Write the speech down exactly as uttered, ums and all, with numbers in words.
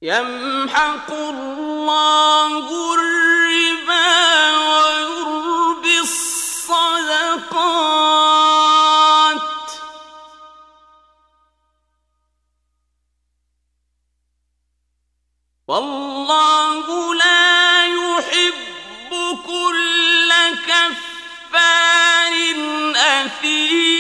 يمحق الله الربا ويربي الصدقات والله لا يحب كل كفار أثيم.